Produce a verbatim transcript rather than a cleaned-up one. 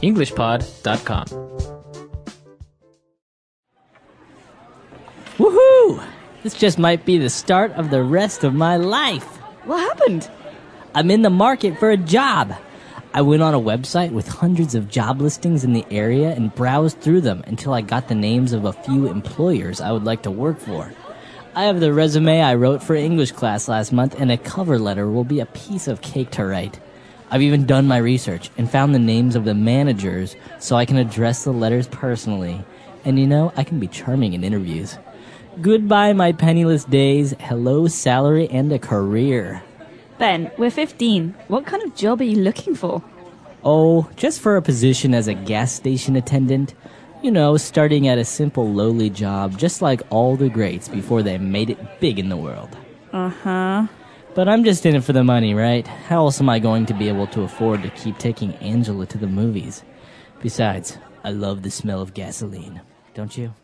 english pod dot com. Woohoo! This just might be the start of the rest of my life. What happened? I'm in the market for a job. I went on a website with hundreds of job listings in the area and browsed through them until I got the names of a few employers I would like to work for. I have the resume I wrote for English class last month, and a cover letter will be a piece of cake to write. I've even done my research and found the names of the managers so I can address the letters personally. And you know, I can be charming in interviews. Goodbye, my penniless days. Hello, salary and a career. Ben, we're fifteen. What kind of job are you looking for? Oh, just for a position as a gas station attendant. You know, starting at a simple lowly job, just like all the greats before they made it big in the world. Uh-huh. But I'm just in it for the money, right? How else am I going to be able to afford to keep taking Angela to the movies? Besides, I love the smell of gasoline. Don't you?